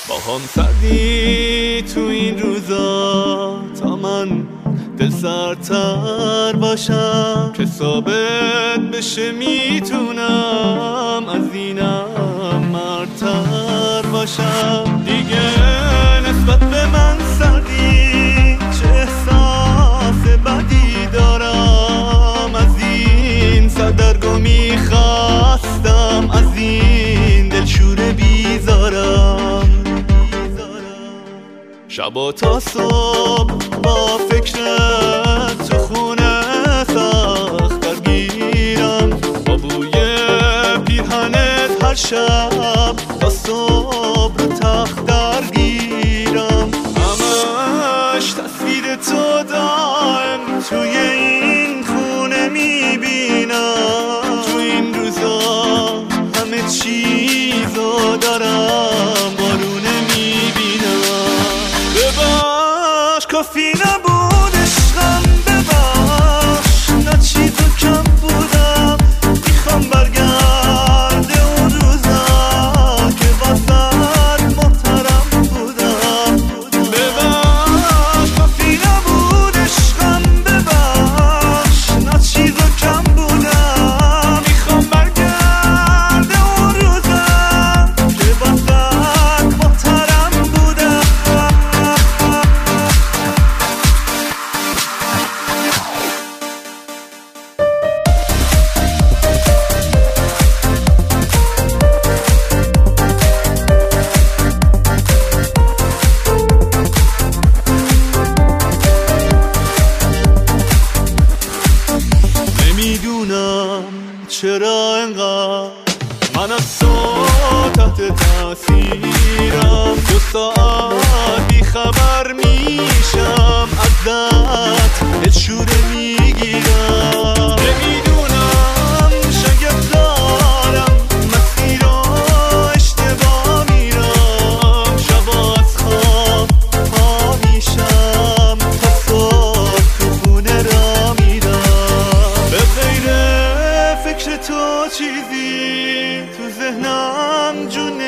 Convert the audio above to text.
با هم سردی تو این روزا تا من دل سردتر باشم که ثابت بشه میتونم از اینم مردتر باشم. دیگه نسبت به من سردی چه احساس بدی دارم، از این سردرگم میخواستم از این دلشوره بیزارم. شبا تا صبح با فکرت تو خونه سخت درگیرم، با بوی پیرهنت هر شب تا صبح رو تخت درگیرم. همش تصویر تو دائم توی این خونه میبینم. تو این روزا همه چیزو دارم بارونه میبینم. بباش کافی نبود عشقم، بباش نه چیزو کم بودم. میخوام برگرده اون روزا که واسه محترم بودم. بباش کافی نبود عشقم، بباش نه چیزو کم بودم. میخوام برگرده اون روزا که واسه محترم بودم. نمیدونم چرا انقدر من از تو تحت تاثیرم. 2 ساعت بی خبر میشم ازت، دلشوره میگیرم. نمیدونم شاید دارم مسیر رو اشتباه میرم. شبا از خواب پا میشم تا صبح تو خونه را میرم. به غیر فکر تو چیزی تو ذهنم جون